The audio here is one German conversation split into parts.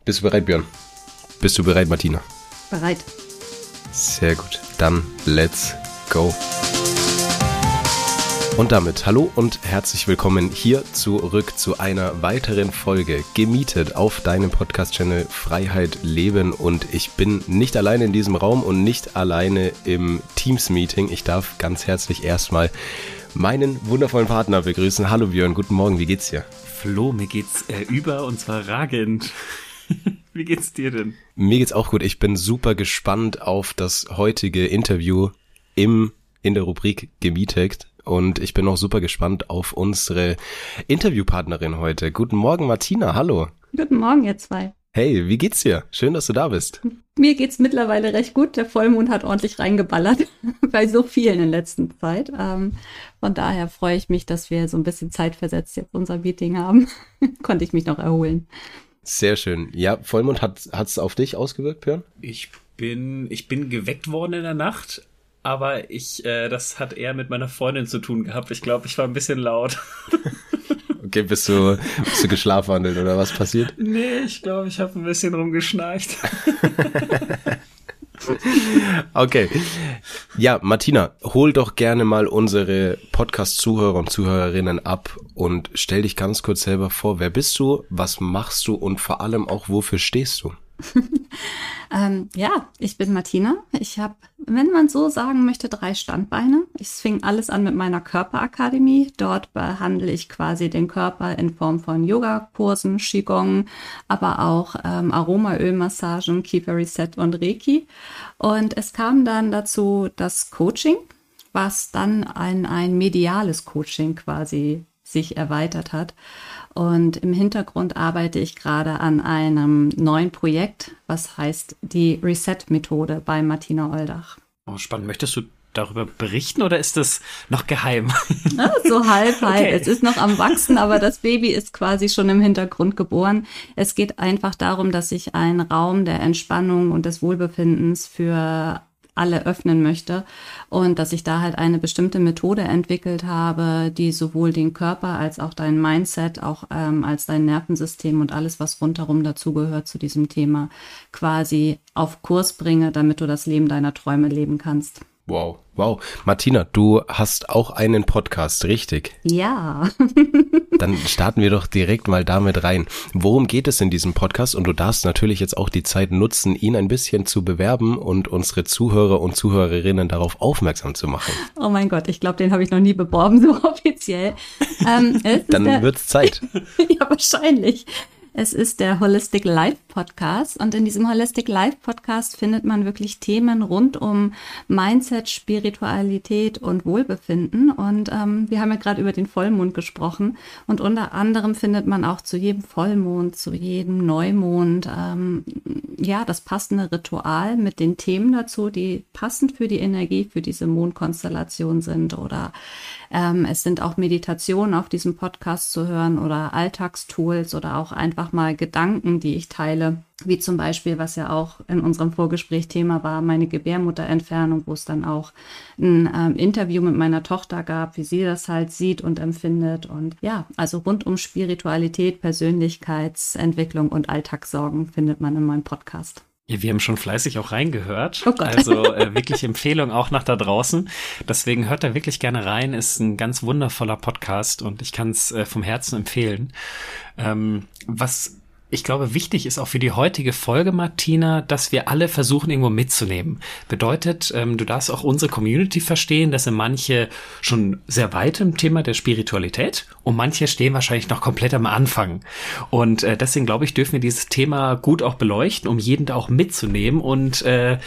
Bist du bereit, Björn? Bist du bereit, Martina? Bereit. Sehr gut. Dann let's go. Und damit hallo und herzlich willkommen hier zurück zu einer weiteren Folge Gemietet auf deinem Podcast-Channel Freiheit Leben. Und ich bin nicht alleine in diesem Raum und nicht alleine im Teams-Meeting. Ich darf ganz herzlich erstmal meinen wundervollen Partner begrüßen. Hallo Björn, guten Morgen, wie geht's dir? Flo, mir geht's und zwar ragend. Wie geht's dir denn? Mir geht's auch gut. Ich bin super gespannt auf das heutige Interview in der Rubrik Gemietet. Und ich bin auch super gespannt auf unsere Interviewpartnerin heute. Guten Morgen, Martina, hallo. Guten Morgen, ihr zwei. Hey, wie geht's dir? Schön, dass du da bist. Mir geht's mittlerweile recht gut. Der Vollmond hat ordentlich reingeballert, bei so vielen in letzter Zeit. Von daher freue ich mich, dass wir so ein bisschen zeitversetzt jetzt unser Meeting haben. Konnte ich mich noch erholen. Sehr schön. Ja, Vollmond hat's auf dich ausgewirkt, Björn? Ich bin geweckt worden in der Nacht. Aber das hat eher mit meiner Freundin zu tun gehabt. Ich glaube, ich war ein bisschen laut. Okay, bist du geschlafwandelt oder was passiert? Nee, ich glaube, ich habe ein bisschen rumgeschnarcht. Okay. Ja, Martina, hol doch gerne mal unsere Podcast-Zuhörer und Zuhörerinnen ab und stell dich ganz kurz selber vor. Wer bist du, was machst du und vor allem auch, wofür stehst du? Ja, ich bin Martina. Ich habe, wenn man so sagen möchte, 3 Standbeine. Es fing alles an mit meiner Körperakademie. Dort behandle ich quasi den Körper in Form von Yogakursen, Qigong, aber auch Aromaölmassagen, Kiefer Reset und Reiki. Und es kam dann dazu das Coaching, was dann ein mediales Coaching quasi sich erweitert hat. Und im Hintergrund arbeite ich gerade an einem neuen Projekt, was heißt die Reset-Methode bei Martina Oldach. Oh, spannend. Möchtest du darüber berichten oder ist das noch geheim? Ja, so halb. Okay. Es ist noch am Wachsen, aber das Baby ist quasi schon im Hintergrund geboren. Es geht einfach darum, dass ich einen Raum der Entspannung und des Wohlbefindens für alle öffnen möchte und dass ich da halt eine bestimmte Methode entwickelt habe, die sowohl den Körper als auch dein Mindset, auch als dein Nervensystem und alles, was rundherum dazugehört zu diesem Thema, quasi auf Kurs bringe, damit du das Leben deiner Träume leben kannst. Wow. Martina, du hast auch einen Podcast, richtig? Ja. Dann starten wir doch direkt mal damit rein. Worum geht es in diesem Podcast? Und du darfst natürlich jetzt auch die Zeit nutzen, ihn ein bisschen zu bewerben und unsere Zuhörer und Zuhörerinnen darauf aufmerksam zu machen. Oh mein Gott, ich glaube, den habe ich noch nie beworben, so offiziell. Dann wird's Zeit. Ja, wahrscheinlich. Es ist der Holistic Life Podcast und in diesem Holistic Life Podcast findet man wirklich Themen rund um Mindset, Spiritualität und Wohlbefinden und wir haben ja gerade über den Vollmond gesprochen und unter anderem findet man auch zu jedem Vollmond, zu jedem Neumond das passende Ritual mit den Themen dazu, die passend für die Energie für diese Mondkonstellation sind oder es sind auch Meditationen auf diesem Podcast zu hören oder Alltagstools oder auch einfach mal Gedanken, die ich teile, wie zum Beispiel, was ja auch in unserem Vorgespräch Thema war, meine Gebärmutterentfernung, wo es dann auch ein Interview mit meiner Tochter gab, wie sie das halt sieht und empfindet und ja, also rund um Spiritualität, Persönlichkeitsentwicklung und Alltagssorgen findet man in meinem Podcast. Ja, wir haben schon fleißig auch reingehört. Oh Gott. Also wirklich Empfehlung auch nach da draußen. Deswegen hört da wirklich gerne rein. Ist ein ganz wundervoller Podcast und ich kann es vom Herzen empfehlen. Was ich glaube, wichtig ist auch für die heutige Folge, Martina, dass wir alle versuchen, irgendwo mitzunehmen. Bedeutet, du darfst auch unsere Community verstehen, dass sind manche schon sehr weit im Thema der Spiritualität und manche stehen wahrscheinlich noch komplett am Anfang. Und deswegen, glaube ich, dürfen wir dieses Thema gut auch beleuchten, um jeden da auch mitzunehmen und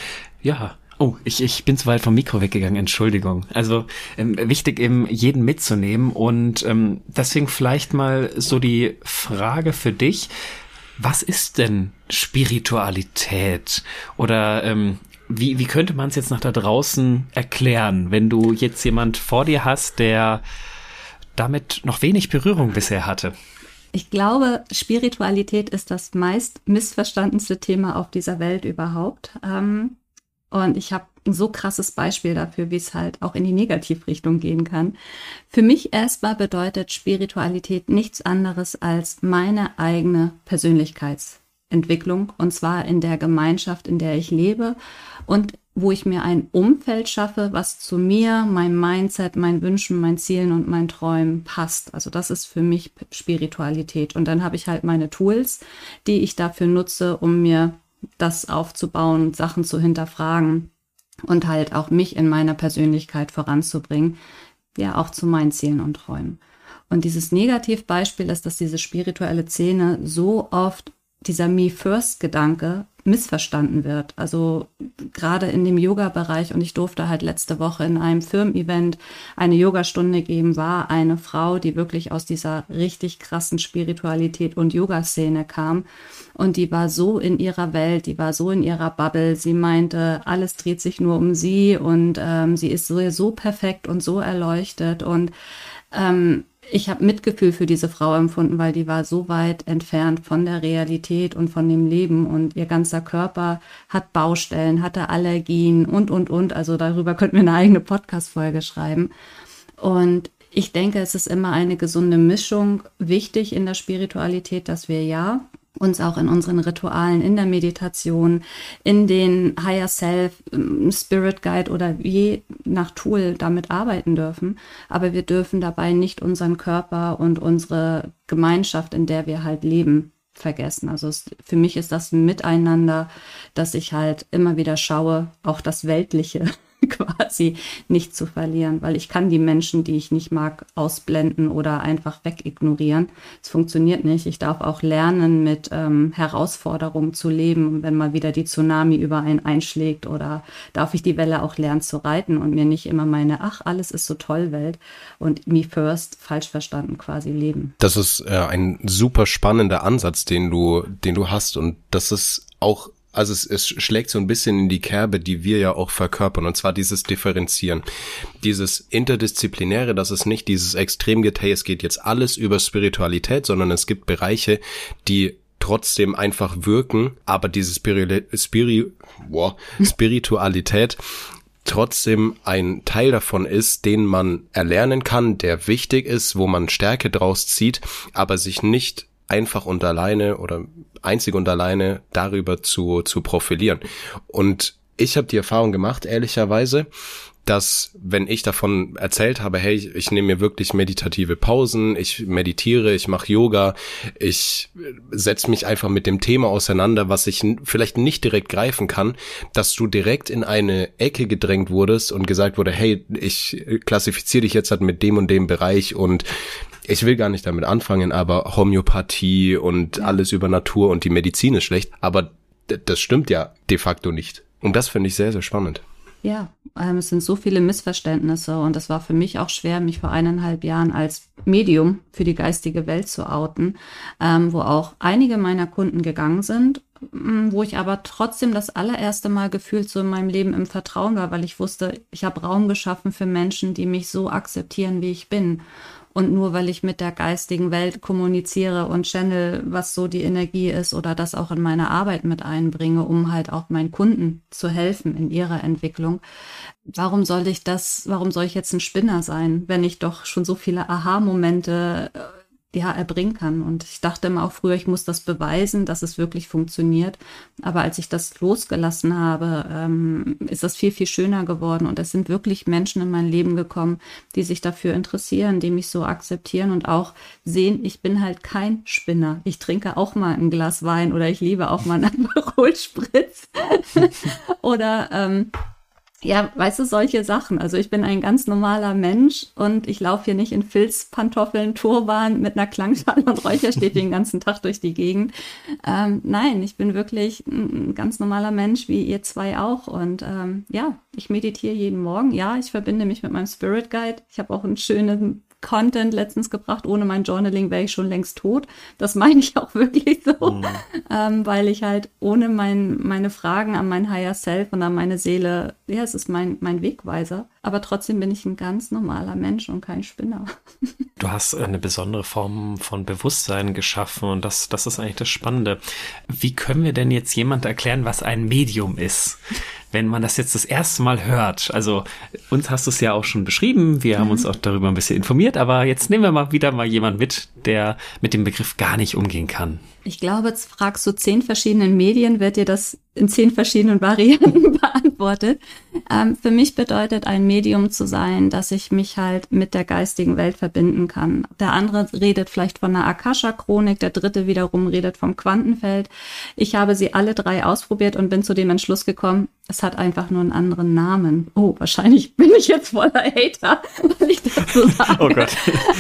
Oh, ich bin zu weit vom Mikro weggegangen, Entschuldigung. Also wichtig eben jeden mitzunehmen und deswegen vielleicht mal so die Frage für dich, was ist denn Spiritualität? Oder wie könnte man es jetzt nach da draußen erklären, wenn du jetzt jemand vor dir hast, der damit noch wenig Berührung bisher hatte? Ich glaube, Spiritualität ist das meist missverstandenste Thema auf dieser Welt überhaupt. Und ich habe ein so krasses Beispiel dafür, wie es halt auch in die Negativrichtung gehen kann. Für mich erstmal bedeutet Spiritualität nichts anderes als meine eigene Persönlichkeitsentwicklung. Entwicklung, und zwar in der Gemeinschaft, in der ich lebe und wo ich mir ein Umfeld schaffe, was zu mir, meinem Mindset, meinen Wünschen, meinen Zielen und meinen Träumen passt. Also das ist für mich Spiritualität. Und dann habe ich halt meine Tools, die ich dafür nutze, um mir das aufzubauen, Sachen zu hinterfragen und halt auch mich in meiner Persönlichkeit voranzubringen, ja auch zu meinen Zielen und Träumen. Und dieses Negativbeispiel ist, dass diese spirituelle Szene so oft dieser Me-First-Gedanke missverstanden wird. Also gerade in dem Yoga-Bereich, und ich durfte halt letzte Woche in einem Firmen-Event eine Yogastunde geben, war eine Frau, die wirklich aus dieser richtig krassen Spiritualität und Yoga-Szene kam. Und die war so in ihrer Welt, die war so in ihrer Bubble. Sie meinte, alles dreht sich nur um sie und sie ist so perfekt und so erleuchtet. Und ich habe Mitgefühl für diese Frau empfunden, weil die war so weit entfernt von der Realität und von dem Leben, und ihr ganzer Körper hat Baustellen, hatte Allergien und. Also darüber könnten wir eine eigene Podcast-Folge schreiben. Und ich denke, es ist immer eine gesunde Mischung wichtig in der Spiritualität, dass wir uns auch in unseren Ritualen, in der Meditation, in den Higher Self, Spirit Guide oder je nach Tool damit arbeiten dürfen. Aber wir dürfen dabei nicht unseren Körper und unsere Gemeinschaft, in der wir halt leben, vergessen. Also für mich ist das ein Miteinander, dass ich halt immer wieder schaue, auch das Weltliche quasi nicht zu verlieren, weil ich kann die Menschen, die ich nicht mag, ausblenden oder einfach wegignorieren. Es funktioniert nicht. Ich darf auch lernen, mit Herausforderungen zu leben, wenn mal wieder die Tsunami über einen einschlägt, oder darf ich die Welle auch lernen zu reiten und mir nicht immer meine, alles ist so toll Welt und me first, falsch verstanden quasi leben. Das ist ein super spannender Ansatz, den du hast, und das ist auch, also es schlägt so ein bisschen in die Kerbe, die wir ja auch verkörpern, und zwar dieses Differenzieren, dieses Interdisziplinäre, dass es nicht dieses Extremgetay, es geht jetzt alles über Spiritualität, sondern es gibt Bereiche, die trotzdem einfach wirken, aber diese Spiritualität trotzdem ein Teil davon ist, den man erlernen kann, der wichtig ist, wo man Stärke draus zieht, aber sich nicht einfach und alleine oder einzig und alleine darüber zu profilieren. Und ich habe die Erfahrung gemacht, ehrlicherweise, dass wenn ich davon erzählt habe, hey, ich nehme mir wirklich meditative Pausen, ich meditiere, ich mache Yoga, ich setze mich einfach mit dem Thema auseinander, was ich vielleicht nicht direkt greifen kann, dass du direkt in eine Ecke gedrängt wurdest und gesagt wurde, hey, ich klassifiziere dich jetzt halt mit dem und dem Bereich, und ich will gar nicht damit anfangen, aber Homöopathie und alles über Natur und die Medizin ist schlecht, aber das stimmt ja de facto nicht. Und das finde ich sehr, sehr spannend. Ja, es sind so viele Missverständnisse, und es war für mich auch schwer, mich vor 1,5 Jahren als Medium für die geistige Welt zu outen, wo auch einige meiner Kunden gegangen sind, wo ich aber trotzdem das allererste Mal gefühlt so in meinem Leben im Vertrauen war, weil ich wusste, ich habe Raum geschaffen für Menschen, die mich so akzeptieren, wie ich bin. Und nur weil ich mit der geistigen Welt kommuniziere und channel, was so die Energie ist, oder das auch in meine Arbeit mit einbringe, um halt auch meinen Kunden zu helfen in ihrer Entwicklung. Warum soll ich jetzt ein Spinner sein, wenn ich doch schon so viele Aha-Momente erbringen kann? Und ich dachte immer auch früher, ich muss das beweisen, dass es wirklich funktioniert. Aber als ich das losgelassen habe, ist das viel, viel schöner geworden. Und es sind wirklich Menschen in mein Leben gekommen, die sich dafür interessieren, die mich so akzeptieren und auch sehen, ich bin halt kein Spinner. Ich trinke auch mal ein Glas Wein, oder ich liebe auch mal einen Aperol Spritz. Oder ja, weißt du, solche Sachen. Also ich bin ein ganz normaler Mensch, und ich laufe hier nicht in Filzpantoffeln, Turban mit einer Klangschale und Räucherstäbchen den ganzen Tag durch die Gegend. Nein, ich bin wirklich ein ganz normaler Mensch, wie ihr zwei auch. Und ja, ich meditiere jeden Morgen. Ja, ich verbinde mich mit meinem Spirit Guide. Ich habe auch einen schönen Content letztens gebracht. Ohne mein Journaling wäre ich schon längst tot. Das meine ich auch wirklich so, weil ich halt ohne meine Fragen an mein Higher Self und an meine Seele, ja, es ist mein Wegweiser, aber trotzdem bin ich ein ganz normaler Mensch und kein Spinner. Du hast eine besondere Form von Bewusstsein geschaffen, und das ist eigentlich das Spannende. Wie können wir denn jetzt jemand erklären, was ein Medium ist? wenn man das jetzt das erste Mal hört, also uns hast du es ja auch schon beschrieben, wir haben uns auch darüber ein bisschen informiert, aber jetzt nehmen wir mal wieder jemand mit, der mit dem Begriff gar nicht umgehen kann. Ich glaube, jetzt fragst du 10 verschiedenen Medien, wird dir das in 10 verschiedenen Varianten beantwortet. Für mich bedeutet ein Medium zu sein, dass ich mich halt mit der geistigen Welt verbinden kann. Der andere redet vielleicht von einer Akasha-Chronik, der dritte wiederum redet vom Quantenfeld. Ich habe sie alle 3 ausprobiert und bin zu dem Entschluss gekommen, es hat einfach nur einen anderen Namen. Oh, wahrscheinlich bin ich jetzt voller Hater, weil ich das so sage. Oh Gott.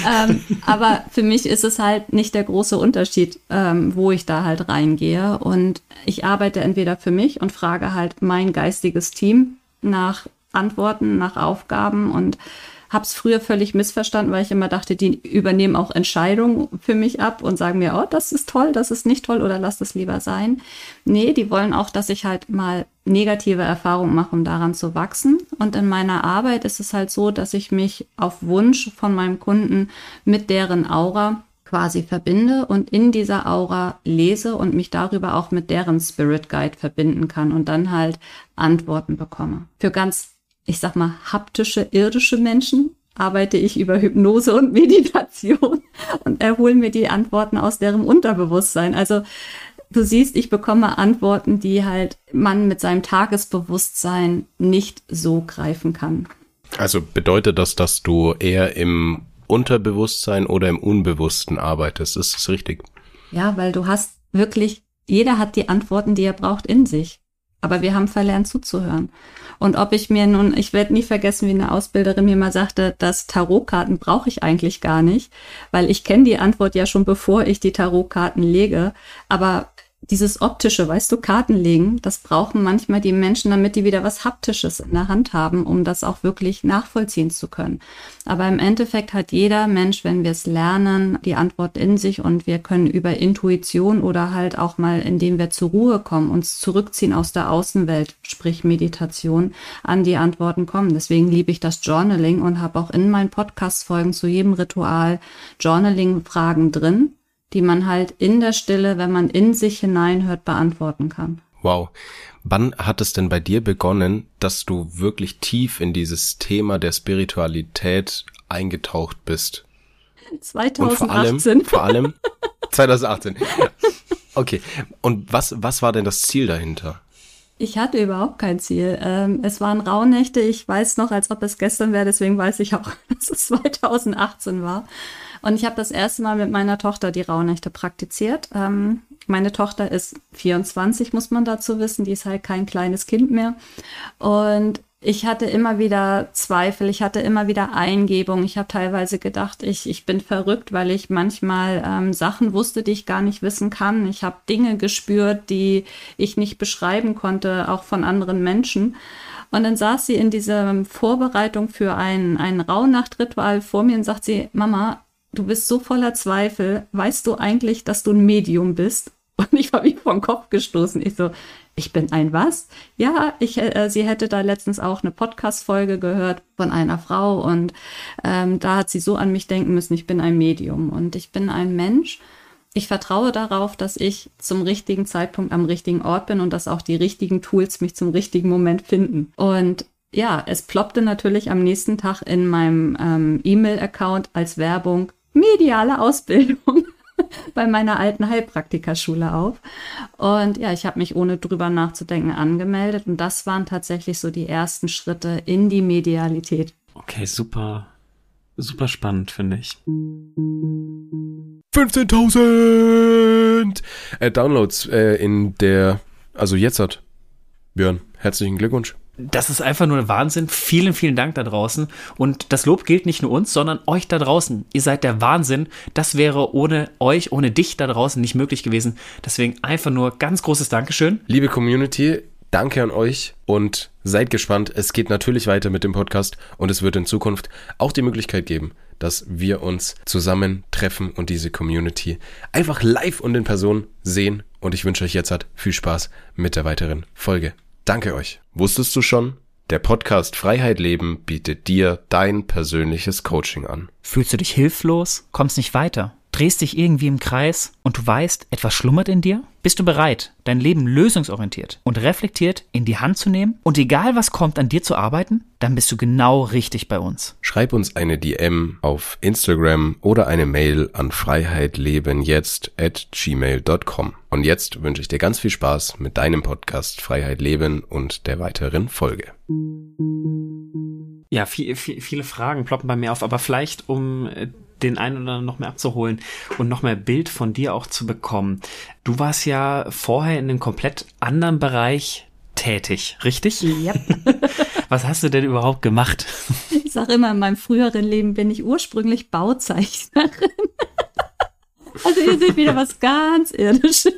Aber für mich ist es halt nicht der große Unterschied, wo ich da halt reingehe. Und ich arbeite entweder für mich und frage halt mein geistiges Team nach Antworten, nach Aufgaben und habe es früher völlig missverstanden, weil ich immer dachte, die übernehmen auch Entscheidungen für mich ab und sagen mir, oh, das ist toll, das ist nicht toll oder lass das lieber sein. Nee, die wollen auch, dass ich halt mal negative Erfahrungen mache, um daran zu wachsen. Und in meiner Arbeit ist es halt so, dass ich mich auf Wunsch von meinem Kunden mit deren Aura quasi verbinde und in dieser Aura lese und mich darüber auch mit deren Spirit Guide verbinden kann und dann halt Antworten bekomme. Für ganz, ich sag mal, haptische, irdische Menschen arbeite ich über Hypnose und Meditation und erhole mir die Antworten aus deren Unterbewusstsein. Also du siehst, ich bekomme Antworten, die halt man mit seinem Tagesbewusstsein nicht so greifen kann. Also bedeutet das, dass du eher im Unterbewusstsein oder im Unbewussten arbeitest? Ist das richtig? Ja, weil du hast wirklich, jeder hat die Antworten, die er braucht, in sich. Aber wir haben verlernt zuzuhören. Und ob ich mir nun, ich werde nie vergessen, wie eine Ausbilderin mir mal sagte, dass Tarotkarten brauche ich eigentlich gar nicht, weil ich kenne die Antwort ja schon, bevor ich die Tarotkarten lege. Aber dieses optische, weißt du, Karten legen, das brauchen manchmal die Menschen, damit die wieder was Haptisches in der Hand haben, um das auch wirklich nachvollziehen zu können. Aber im Endeffekt hat jeder Mensch, wenn wir es lernen, die Antwort in sich und wir können über Intuition oder halt auch mal, indem wir zur Ruhe kommen, uns zurückziehen aus der Außenwelt, sprich Meditation, an die Antworten kommen. Deswegen liebe ich das Journaling und habe auch in meinen Podcast-Folgen zu jedem Ritual Journaling-Fragen drin, die man halt in der Stille, wenn man in sich hineinhört, beantworten kann. Wow. Wann hat es denn bei dir begonnen, dass du wirklich tief in dieses Thema der Spiritualität eingetaucht bist? 2018. Und vor allem 2018. Okay. Und was war denn das Ziel dahinter? Ich hatte überhaupt kein Ziel. Es waren Rauhnächte. Ich weiß noch, als ob es gestern wäre. Deswegen weiß ich auch, dass es 2018 war. Und ich habe das erste Mal mit meiner Tochter die Rauhnächte praktiziert. Meine Tochter ist 24, muss man dazu wissen. Die ist halt kein kleines Kind mehr. Und ich hatte immer wieder Zweifel, ich hatte immer wieder Eingebung. Ich habe teilweise gedacht, ich bin verrückt, weil ich manchmal Sachen wusste, die ich gar nicht wissen kann. Ich habe Dinge gespürt, die ich nicht beschreiben konnte, auch von anderen Menschen. Und dann saß sie in dieser Vorbereitung für ein Rauhnachtritual vor mir und sagt sie, Mama, du bist so voller Zweifel. Weißt du eigentlich, dass du ein Medium bist? Und ich war wie vom Kopf gestoßen. Ich so, ich bin ein was? Ja, sie hätte da letztens auch eine Podcast-Folge gehört von einer Frau und da hat sie so an mich denken müssen, ich bin ein Medium und ich bin ein Mensch. Ich vertraue darauf, dass ich zum richtigen Zeitpunkt am richtigen Ort bin und dass auch die richtigen Tools mich zum richtigen Moment finden. Und ja, es ploppte natürlich am nächsten Tag in meinem E-Mail-Account als Werbung mediale Ausbildung bei meiner alten Heilpraktikerschule auf. Und ja, ich habe mich ohne drüber nachzudenken angemeldet und das waren tatsächlich so die ersten Schritte in die Medialität. Okay, super, super spannend, finde ich. 15.000 Downloads also jetzt hat Björn, herzlichen Glückwunsch. Das ist einfach nur Wahnsinn. Vielen, vielen Dank da draußen. Und das Lob gilt nicht nur uns, sondern euch da draußen. Ihr seid der Wahnsinn. Das wäre ohne euch, ohne dich da draußen nicht möglich gewesen. Deswegen einfach nur ganz großes Dankeschön. Liebe Community, danke an euch und seid gespannt. Es geht natürlich weiter mit dem Podcast und es wird in Zukunft auch die Möglichkeit geben, dass wir uns zusammen treffen und diese Community einfach live und in Person sehen. Und ich wünsche euch jetzt viel Spaß mit der weiteren Folge. Danke euch. Wusstest du schon? Der Podcast Freiheit Leben bietet dir dein persönliches Coaching an. Fühlst du dich hilflos? Kommst nicht weiter? drehst dich irgendwie im Kreis und du weißt, etwas schlummert in dir? Bist du bereit, dein Leben lösungsorientiert und reflektiert in die Hand zu nehmen und egal was kommt, an dir zu arbeiten? Dann bist du genau richtig bei uns. Schreib uns eine DM auf Instagram oder eine Mail an freiheitlebenjetzt@gmail.com. Und jetzt wünsche ich dir ganz viel Spaß mit deinem Podcast Freiheit Leben und der weiteren Folge. Ja, viele Fragen ploppen bei mir auf, aber vielleicht, um den einen oder anderen noch mehr abzuholen und noch mehr Bild von dir auch zu bekommen. Du warst ja vorher in einem komplett anderen Bereich tätig, richtig? Ja. Was hast du denn überhaupt gemacht? Ich sage immer, in meinem früheren Leben bin ich ursprünglich Bauzeichnerin. Also ihr seht wieder was ganz Irdisches.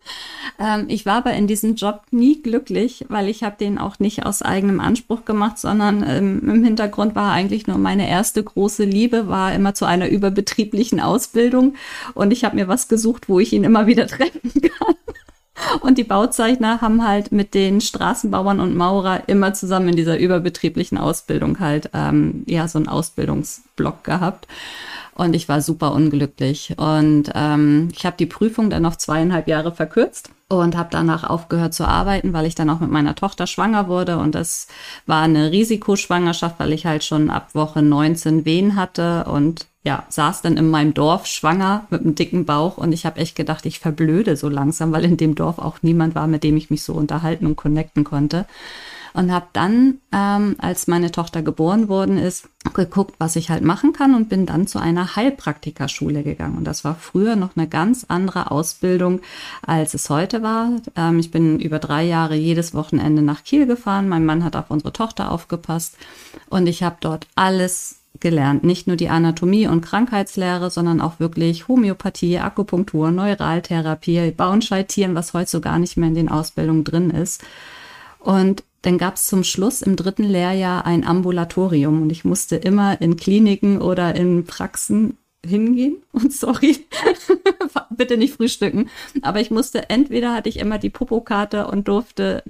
Ich war aber in diesem Job nie glücklich, weil ich habe den auch nicht aus eigenem Anspruch gemacht, sondern im Hintergrund war eigentlich nur meine erste große Liebe, war immer zu einer überbetrieblichen Ausbildung und ich habe mir was gesucht, wo ich ihn immer wieder treffen kann. Und die Bauzeichner haben halt mit den Straßenbauern und Maurer immer zusammen in dieser überbetrieblichen Ausbildung halt so einen Ausbildungsblock gehabt. Und ich war super unglücklich. Und ich habe die Prüfung dann noch 2,5 Jahre verkürzt und habe danach aufgehört zu arbeiten, weil ich dann auch mit meiner Tochter schwanger wurde. Und das war eine Risikoschwangerschaft, weil ich halt schon ab Woche 19 Wehen hatte und ja, saß dann in meinem Dorf schwanger mit einem dicken Bauch. Und ich habe echt gedacht, ich verblöde so langsam, weil in dem Dorf auch niemand war, mit dem ich mich so unterhalten und connecten konnte. Und habe dann, als meine Tochter geboren worden ist, geguckt, was ich halt machen kann und bin dann zu einer Heilpraktikerschule gegangen. Und das war früher noch eine ganz andere Ausbildung, als es heute war. Ich bin über 3 Jahre jedes Wochenende nach Kiel gefahren. Mein Mann hat auf unsere Tochter aufgepasst und ich habe dort alles gelernt. Nicht nur die Anatomie und Krankheitslehre, sondern auch wirklich Homöopathie, Akupunktur, Neuraltherapie, Bauenscheidtieren, was heute so gar nicht mehr in den Ausbildungen drin ist. Und dann gab es zum Schluss im 3. Lehrjahr ein Ambulatorium und ich musste immer in Kliniken oder in Praxen hingehen. Und sorry, bitte nicht frühstücken. Aber ich musste, entweder hatte ich immer die Popokarte und durfte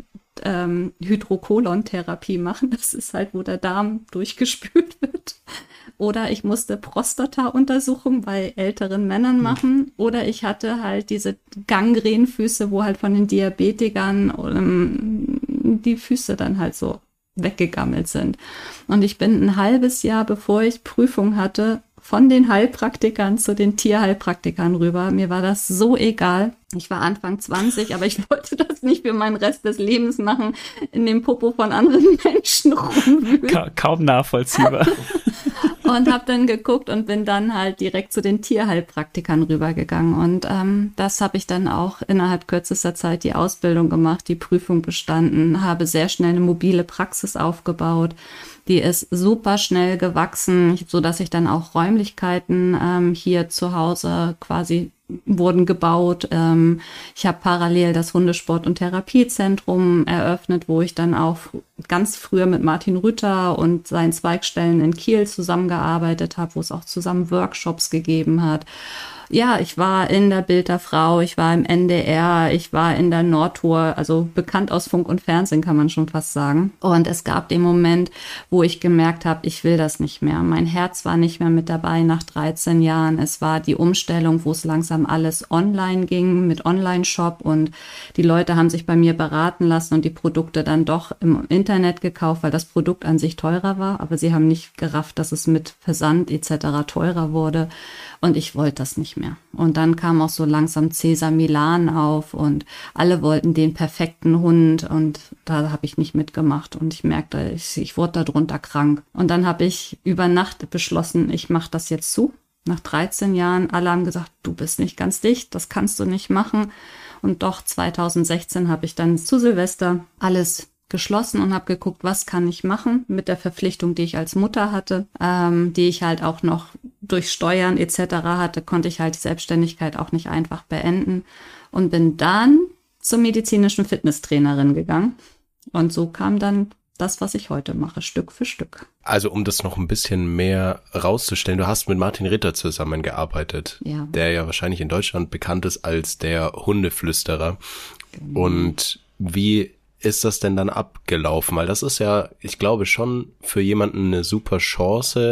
Hydrokolon-Therapie machen. Das ist halt, wo der Darm durchgespült wird. Oder ich musste Prostata-Untersuchung bei älteren Männern machen. Oder ich hatte halt diese Gangrenfüße, wo halt von den Diabetikern die Füße dann halt so weggegammelt sind. Und ich bin ein halbes Jahr, bevor ich Prüfung hatte, von den Heilpraktikern zu den Tierheilpraktikern rüber. Mir war das so egal. Ich war Anfang 20, aber ich wollte das nicht für meinen Rest des Lebens machen, in dem Popo von anderen Menschen rumwühlen. Kaum nachvollziehbar. Und habe dann geguckt und bin dann halt direkt zu den Tierheilpraktikern rübergegangen. Und das habe ich dann auch innerhalb kürzester Zeit die Ausbildung gemacht, die Prüfung bestanden, habe sehr schnell eine mobile Praxis aufgebaut. Die ist super schnell gewachsen, so dass ich dann auch Räumlichkeiten hier zu Hause quasi wurden gebaut. Ich habe parallel das Hundesport- und Therapiezentrum eröffnet, wo ich dann auch ganz früher mit Martin Rütter und seinen Zweigstellen in Kiel zusammengearbeitet habe, wo es auch zusammen Workshops gegeben hat. Ja, ich war in der Bild der Frau, ich war im NDR, ich war in der Nordtour, also bekannt aus Funk und Fernsehen, kann man schon fast sagen. Und es gab den Moment, wo ich gemerkt habe, ich will das nicht mehr. Mein Herz war nicht mehr mit dabei nach 13 Jahren. Es war die Umstellung, wo es langsam alles online ging mit Online-Shop und die Leute haben sich bei mir beraten lassen und die Produkte dann doch im Internet gekauft, weil das Produkt an sich teurer war, aber sie haben nicht gerafft, dass es mit Versand etc. teurer wurde. Und ich wollte das nicht mehr. Und dann kam auch so langsam Cäsar Milan auf und alle wollten den perfekten Hund und da habe ich nicht mitgemacht und ich merkte, ich wurde darunter krank. Und dann habe ich über Nacht beschlossen, ich mache das jetzt zu. Nach 13 Jahren, alle haben gesagt, du bist nicht ganz dicht, das kannst du nicht machen. Und doch 2016 habe ich dann zu Silvester alles geschlossen und habe geguckt, was kann ich machen mit der Verpflichtung, die ich als Mutter hatte, die ich halt auch noch durch Steuern etc. hatte, konnte ich halt die Selbstständigkeit auch nicht einfach beenden und bin dann zur medizinischen Fitnesstrainerin gegangen. Und so kam dann das, was ich heute mache, Stück für Stück. Also um das noch ein bisschen mehr rauszustellen, du hast mit Martin Ritter zusammengearbeitet, ja, der ja wahrscheinlich in Deutschland bekannt ist als der Hundeflüsterer. Genau. Und wie ist das denn dann abgelaufen? Weil das ist ja, ich glaube, schon für jemanden eine super Chance,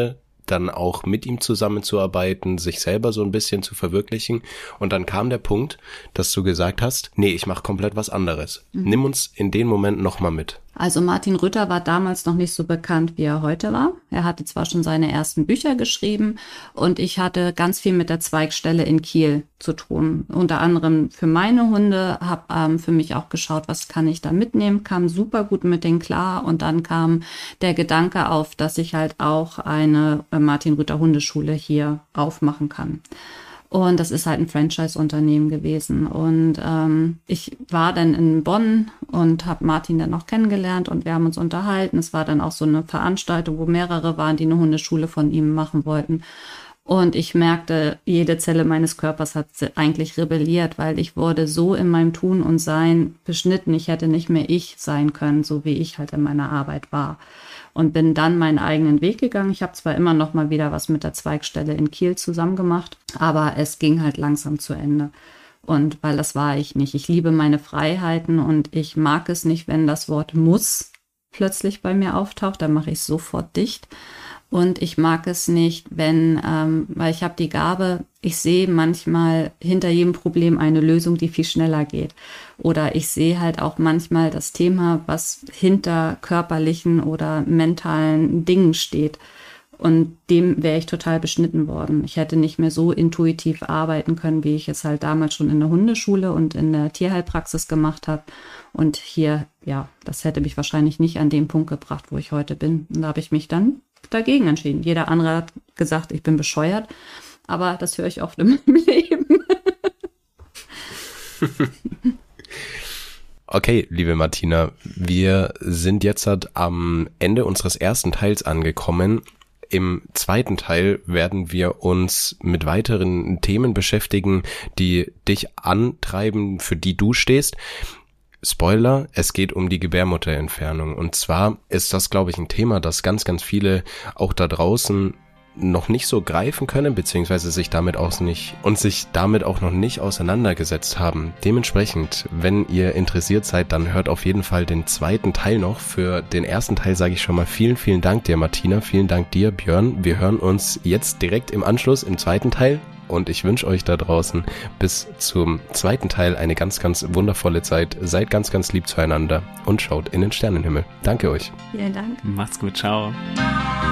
dann auch mit ihm zusammenzuarbeiten, sich selber so ein bisschen zu verwirklichen. Und dann kam der Punkt, dass du gesagt hast, nee, ich mache komplett was anderes. Nimm uns in den Moment nochmal mit. Also Martin Rütter war damals noch nicht so bekannt, wie er heute war. Er hatte zwar schon seine ersten Bücher geschrieben und ich hatte ganz viel mit der Zweigstelle in Kiel zu tun. Unter anderem für meine Hunde, habe für mich auch geschaut, was kann ich da mitnehmen, kam super gut mit denen klar und dann kam der Gedanke auf, dass ich halt auch eine Martin Rütter Hundeschule hier aufmachen kann. Und das ist halt ein Franchise-Unternehmen gewesen. Und ich war dann in Bonn und habe Martin dann auch kennengelernt und wir haben uns unterhalten. Es war dann auch so eine Veranstaltung, wo mehrere waren, die eine Hundeschule von ihm machen wollten. Und ich merkte, jede Zelle meines Körpers hat eigentlich rebelliert, weil ich wurde so in meinem Tun und Sein beschnitten. Ich hätte nicht mehr ich sein können, so wie ich halt in meiner Arbeit war. Und bin dann meinen eigenen Weg gegangen. Ich habe zwar immer noch mal wieder was mit der Zweigstelle in Kiel zusammen gemacht, aber es ging halt langsam zu Ende. Und weil das war ich nicht. Ich liebe meine Freiheiten und ich mag es nicht, wenn das Wort muss plötzlich bei mir auftaucht. Dann mache ich es sofort dicht. Und ich mag es nicht, wenn, weil ich habe die Gabe, ich sehe manchmal hinter jedem Problem eine Lösung, die viel schneller geht. Oder ich sehe halt auch manchmal das Thema, was hinter körperlichen oder mentalen Dingen steht. Und dem wäre ich total beschnitten worden. Ich hätte nicht mehr so intuitiv arbeiten können, wie ich es halt damals schon in der Hundeschule und in der Tierheilpraxis gemacht habe. Und hier, ja, das hätte mich wahrscheinlich nicht an den Punkt gebracht, wo ich heute bin. Und da habe ich mich dann dagegen entschieden. Jeder andere hat gesagt, ich bin bescheuert, aber das höre ich oft in meinem Leben. Okay, liebe Martina, wir sind jetzt halt am Ende unseres ersten Teils angekommen. Im zweiten Teil werden wir uns mit weiteren Themen beschäftigen, die dich antreiben, für die du stehst. Spoiler, es geht um die Gebärmutterentfernung. Und zwar ist das, glaube ich, ein Thema, das ganz, ganz viele auch da draußen noch nicht so greifen können, beziehungsweise sich damit auch noch nicht auseinandergesetzt haben. Dementsprechend, wenn ihr interessiert seid, dann hört auf jeden Fall den zweiten Teil noch. Für den ersten Teil sage ich schon mal vielen, vielen Dank dir, Martina. Vielen Dank dir, Björn. Wir hören uns jetzt direkt im Anschluss im zweiten Teil. Und ich wünsche euch da draußen bis zum zweiten Teil eine ganz, ganz wundervolle Zeit. Seid ganz, ganz lieb zueinander und schaut in den Sternenhimmel. Danke euch. Vielen Dank. Macht's gut, ciao.